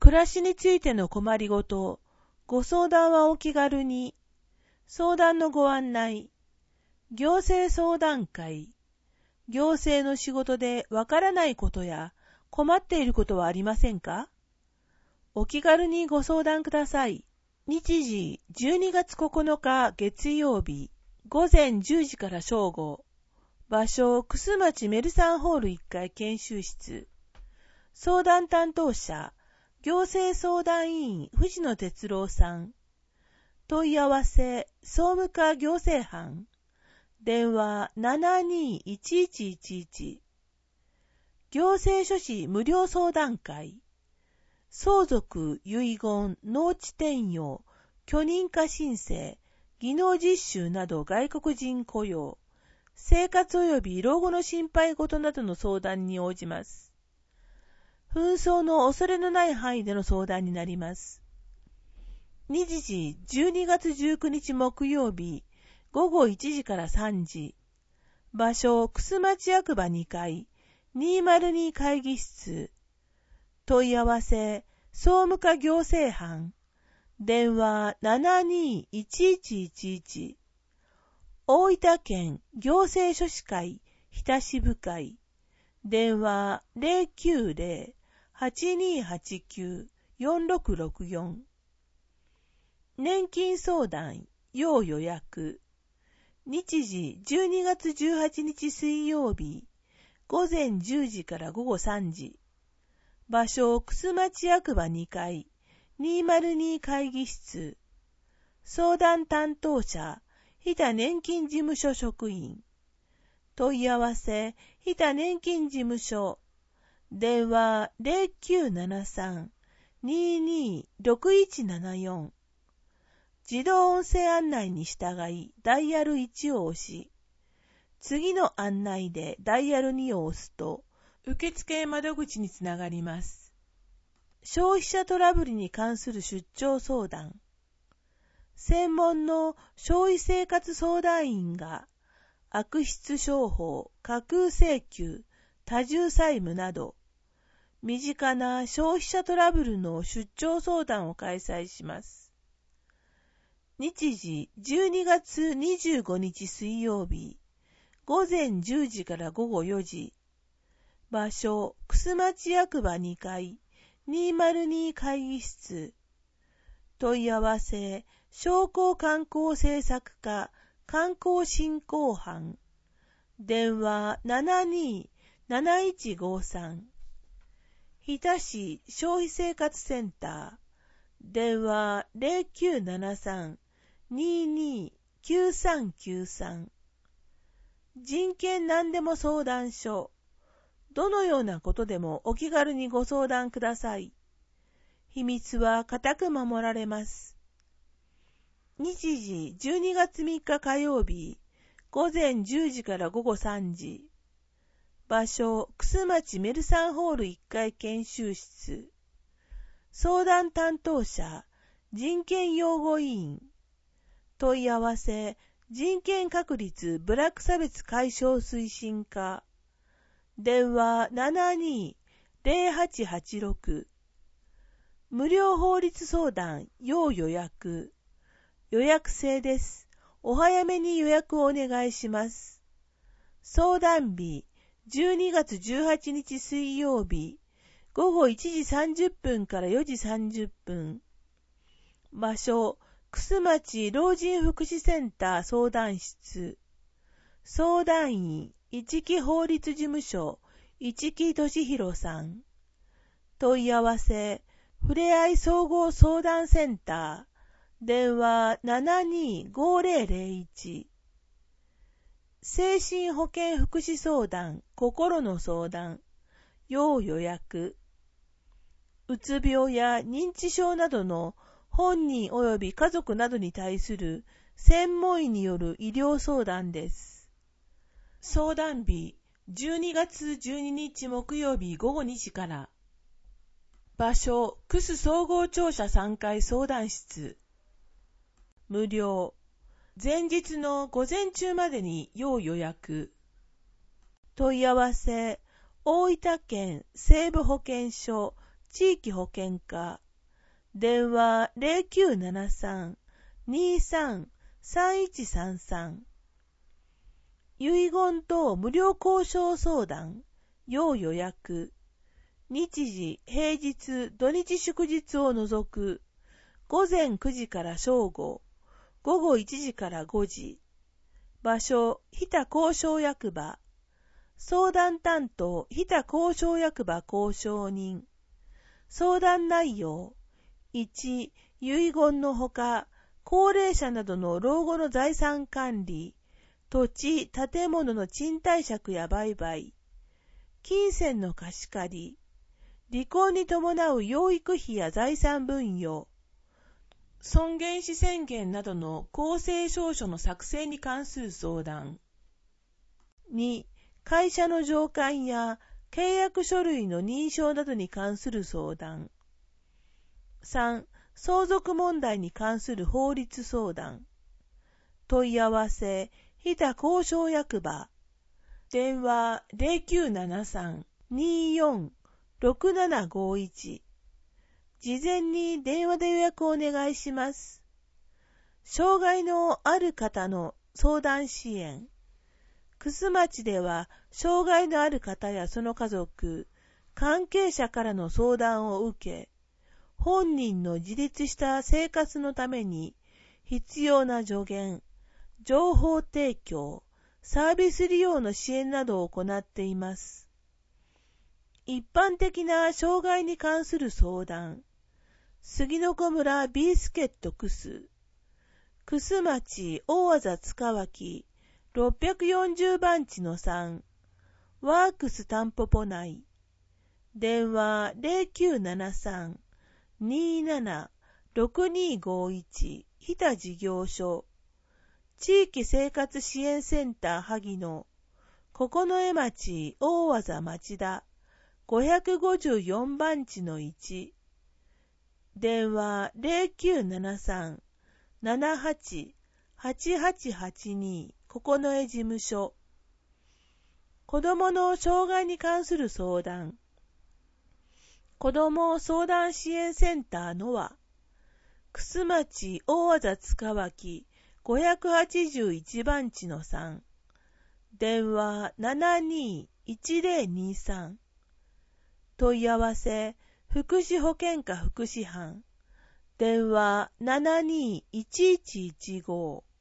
暮らしについての困りごと、ご相談はお気軽に。相談のご案内。行政相談会。行政の仕事でわからないことや困っていることはありませんか？お気軽にご相談ください。日時12月9日月曜日、午前10時から正午。場所、楠町メルサンホール1階研修室。相談担当者、行政相談委員藤野哲郎さん。問い合わせ、総務課行政班。電話 721111。行政書士無料相談会。相続、遺言、農地転用、許認可申請、技能実習など外国人雇用、生活及び老後の心配事などの相談に応じます。紛争の恐れのない範囲での相談になります。日時12月19日木曜日、午後1時から3時。場所、楠町役場2階、202会議室。問い合わせ、総務課行政班。電話 721111。大分県行政書士会日田支部会。電話 090-8289-4664。年金相談、要予約。日時12月18日水曜日、午前10時から午後3時。場所、楠町役場2階、202会議室。相談担当者、日田年金事務所職員。問い合わせ、日田年金事務所。電話 0973-226174。自動音声案内に従い、ダイヤル1を押し、次の案内でダイヤル2を押すと、受付窓口につながります。消費者トラブルに関する出張相談。専門の消費生活相談員が、悪質商法、架空請求、多重債務など、身近な消費者トラブルの出張相談を開催します。日時12月25日水曜日、午前10時から午後4時。場所、楠町役場2階、202会議室。問い合わせ、商工観光政策課、観光振興班。電話 72-7153。日田市消費生活センター。電話 0973-229393。人権何でも相談所。どのようなことでもお気軽にご相談ください。秘密は固く守られます。日時12月3日火曜日、午前10時から午後3時。場所、楠町メルサンホール1階研修室。相談担当者、人権擁護委員。問い合わせ、人権確立部落差別解消推進課。電話 72-0886。無料法律相談、要予約。予約制です。お早めに予約をお願いします。相談日、12月18日水曜日、午後1時30分から4時30分。場所、楠町老人福祉センター相談室。相談員、市木法律事務所、市木俊弘さん。問い合わせ、ふれあい総合相談センター。電話 725001。精神保健福祉相談、心の相談、要予約。うつ病や認知症などの本人及び家族などに対する専門医による医療相談です。相談日、12月12日木曜日午後2時から。場所、楠総合庁舎3階相談室。無料。前日の午前中までに要予約。問い合わせ、大分県西部保健所地域保健課、電話 0973-23-3133。遺言等無料交渉相談、要予約。日時、平日、土日祝日を除く。午前9時から正午、午後1時から5時。場所、日田交渉役場。相談担当、日田交渉役場交渉人。相談内容。1、遺言のほか、高齢者などの老後の財産管理、土地、建物の賃貸借や売買、金銭の貸し借り、離婚に伴う養育費や財産分与、尊厳死宣言などの公正証書の作成に関する相談。2、会社の条款や契約書類の認証などに関する相談。3、相続問題に関する法律相談。問い合わせ、日田交渉役場。電話 0973-24-6751。事前に電話で予約をお願いします。障害のある方の相談支援。楠町では、障害のある方やその家族、関係者からの相談を受け、本人の自立した生活のために必要な助言、情報提供、サービス利用の支援などを行っています。一般的な障害に関する相談。杉の子村ビースケット楠町大字塚脇640番地の3、ワークスタンポポ内。電話 0973-27-6251 日田事業所。地域生活支援センター萩野、九重町大字町田554番地の1。電話 0973-78-8882 九重事務所。子どもの障害に関する相談。子ども相談支援センターのは、楠町大字塚脇581番地の3。電話 72-1023。問い合わせ、福祉保健課福祉班。電話 72-1115。